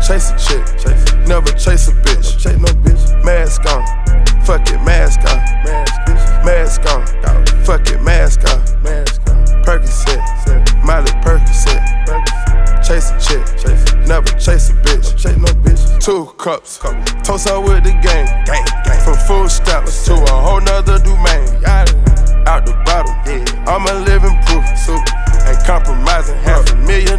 chase a chick, never chase a bitch. Chase no bitch. Mask on, fuck it, mask on. Mask on, fuck it, mask on. Percocet, Miley Percocet. Chase a chick, never chase a bitch. Chase no bitch. 2 cups, toast up with the gang. From food stamps to a whole nother domain. Out the bottom, I'm a living proof. Ain't compromising, $500,000.